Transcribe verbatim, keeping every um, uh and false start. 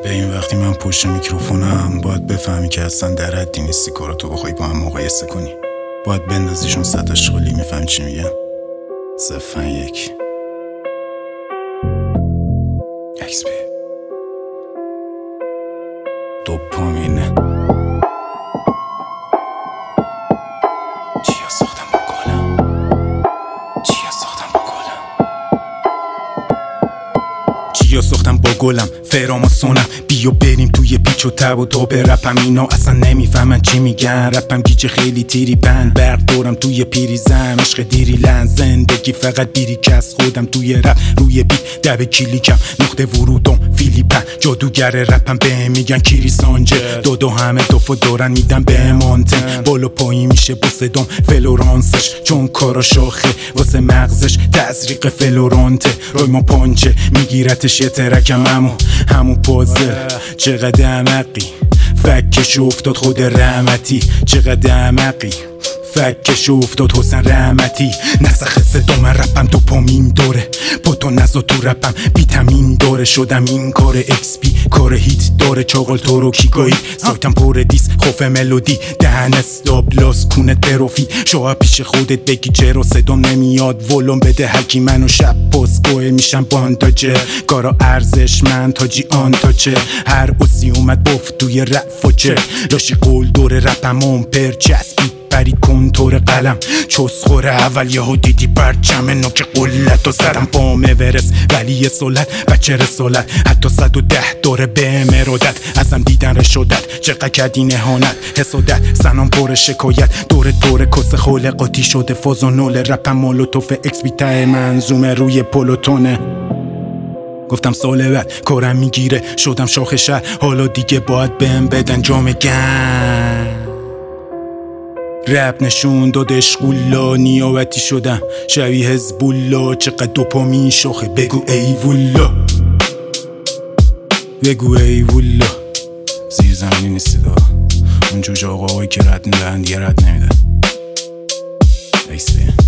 به این وقتی من پشت میکروفونم باید بفهمی که اصلا در حدی نیستی کارو تو بخوای با هم مقایسه کنی. باید بندازیشون سطح اشغالی. میفهم چی میگم؟ صفن یک اکس پی دوپامین. چیا ساختم با گلم؟ چیا ساختم با گلم؟ چیا ساختم با گلم؟ فراماسونم. بیو بریم توی پیچ و تب و تا به رپم. اینا اصلا نمیفهمن چی میگن. رپم گیج خیلی تیری بند برق دورم توی پیریزم. عشق دیری لن زندگی فقط بیری کس خودم توی رپ روی بیت دب کلیکم. نقطه ورودم فیلیپن جادوگر رپم به میگن کیری سانجه. دو دو همه دوفو دورن میدن به مانتن. بالا پایی میشه با صدام فلورانسش چون کارا شاخه واسه مغزش تزریق فلورانته. روی ما پانچه میگیرتش یه ترکم همون همون پازل. چقدر عمقی فکش افتاد خود رحمتی. چقدر عمقی فکش افتاد حسین رحمتی. نسخ صدام رپم دوپامین داره. با تو نزا تو رپم ویتامین داره. شدم این کار اکس پی کار هیت داره. چاقال تو رو کیگایی سایتم پر دیس خوف ملودی. دهن استابلاس کونه تروفی. شما پیش خودت بگی چرا صدام نمیاد. ولوم بده هرکی منو شب پاسگوه میشم بانداجه. کارا ارزش من تاجی آن تا چه. هر اسی اومد بفت توی رفاچه. لاشی قول دور رپم اون پر چسبید برید کنتور قلم. چوس خوره اول یهو دیدی پرچم نوک قلت و زدم پامه ورس ولی سولت بچه رسالت. حتی صد و ده داره به مرادت. ازم دیدن رشادت چقدر کردی نهانت حسادت. سنام پر شکایت دور دور کس خالقاتی شده فازانول. رپم مولوتوف اکس بی ته منظومه روی پلوتونه. گفتم سال بعد کارم میگیره شدم شاخ شهر. حالا دیگه باید بهم بدن جام گرم. رپ نشون داد اشغولا نیابتی شدم شبیه حزب‌الله. چقدر دوپامین شاخه بگو ای والله. بگو ای والله. زیر زمینی نیستید اون جوجه آقاهایی که رد میدن دیگه رد نمیدن. ایسته